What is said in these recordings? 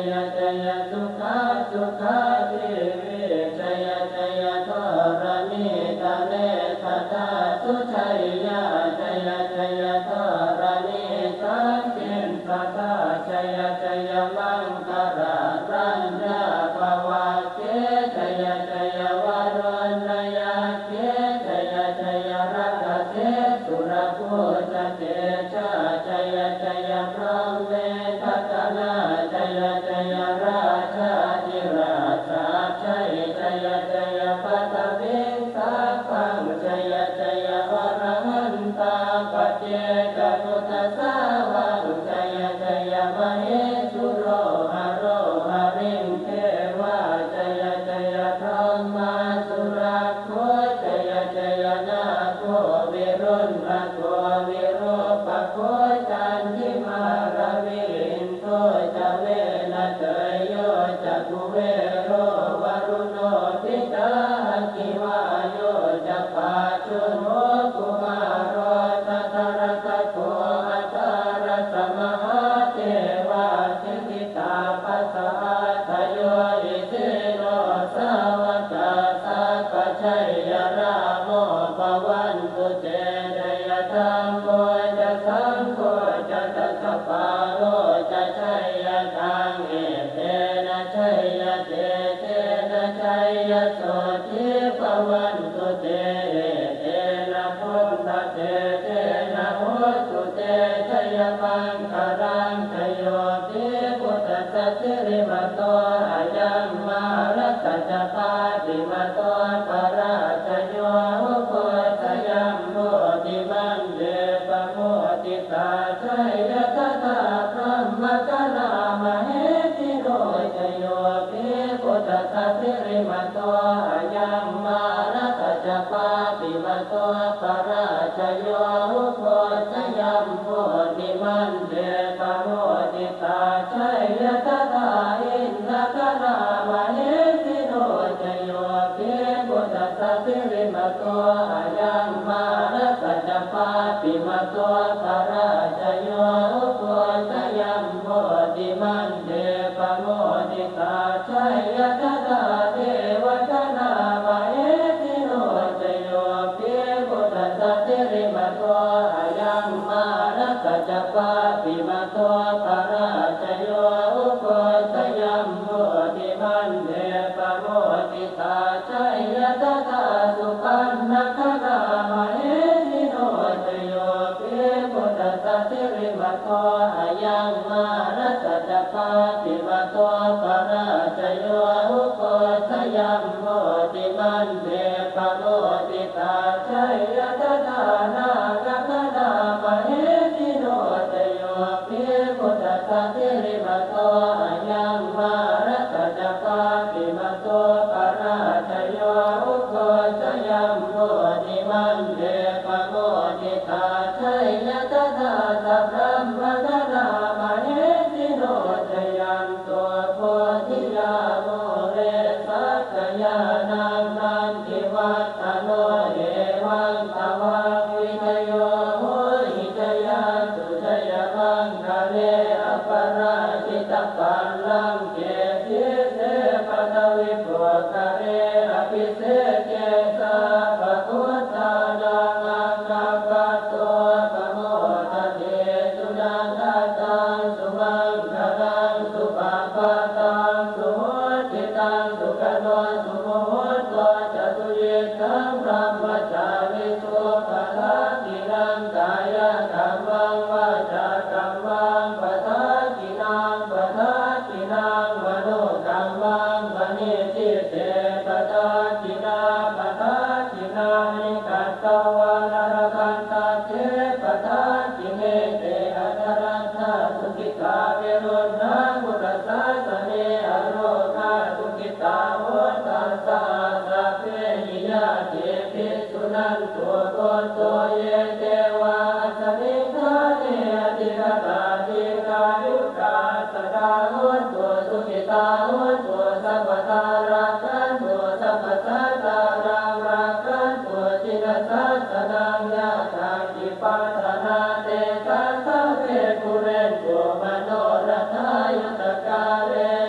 ยจยสุขาสุขาทิวิจยจยทรณิตาเลทตาสุชัยยะจยจยทรณิสังคินทตาจยจยมังคารารัญญาภวะเกจยจยวรณยาเกจยจยรักเสสุรภูจเตชะจยจยพระเมทัตนาจยจยราชาธิราชาชัยจยจยปัตติสัพพังจยจยวรหันตาปเจกพุทธสาวังจยจยวมเหสุโรหโรหริงเทวาจยจยพรหมาสุราโคจยจยนาโควิรุณโควิโรปโคจันทิมาราวิรินโทจเวนะเตยโยจักุเวโรวรุโนทิตาคิวาโยจัปปาชุโนกุมารโรทัตรตโกอัตตรสมหาเทวาสิทิตาปัสสะทโยอิสิโนสาวกาสัพพชัยยราโมภวันตุเตเดยธัมโมจะสังโฆจะตัสสะปาโลจะชัยยะทังเอเตนะชัยยะเตเตนะชัยยะโสทิภวันตุเตเตนะพุทธเตเตนะโหตุเตชัยมังคารังชโยติพุทธัสสะสิริมโตอายังมารัตจปาติมโตปราชโยโคตยัมโมติมันเดปโมติตาชัยยะตถาพระมกลามเหติโรชโยติพุทธัสสะสิริมโตอายังมารัตจปาติมโตปราชโยโคตยัมโมติมันเดปโมติตาชัยยะตถาอินทกลามเหติโรชโยติพุทธัสสะสิริมโตอายังมารัตจปาติมโตปราชโยโคตยัมโมติมันเดปโมติตาชัยยะตถาเทวกนามเหติโรชโยติพุทธัสสะสิริมโตอายังมารัตจปาติมโตปราชโยโคตยัมโมติมันเดปโมติตาชัยยะตถาสุปันนครามเหติโรชโยติพุทธัสสะสิริมโตอายังมารัตจปาติมโตปราชโยโคตยัมโมติมันเดปโมติตาชัยยะตถานาคคณามเหติโรชโยติพุทธัสสะสิริมโตอายังมารัตจปาติมโตปราชโยโคตยัมโมติมันเดปโมติตาชัยยะตถาสัพพะมกนามเหติโรชยันตัวโพธิยาโมเรสักยานังนันทิวัตโนเอวังตวังวิทโยโหหิตยาสุจยมังคะเรอปราชิตปัลลังเกศิเสปตวิปุคะเรอภิเศษเกสาภพุทธานังอังคัปปะโตปโมทะเทสุนันทตังสุมังคลังสุปาปะตังสุโหติตังสุขโนสุโมโหโตจตุเยตังพระมจามิสุปะทาตินังกายกัมมังวาจากัมมังปะทาตินังปะทาตินังมโนกัมมังปณิทิเตปะทาตินาปะทาตินานิกัตตวานรคันตาเทปะทาติเมเตอัตรัตถะสุขิตาเวรุณังพุทธสาสเนอโรคาสุขิตาโหตัสสะสัพเพหิยะเทปิสุนันตัวโกตัวเยเทวาสมิทาเนอติกตาติกายุกาสดาโหตัวสุขิตาโหตัวสัพพตาราคันตัวสัพพสัตตารังราคันตัวจิตสัสสนังยะถากิปัสสนาเตสัสสะเพปุเรนตุมโนรถายุตกาเร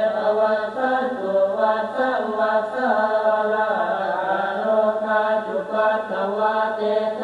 ปัตตวะเต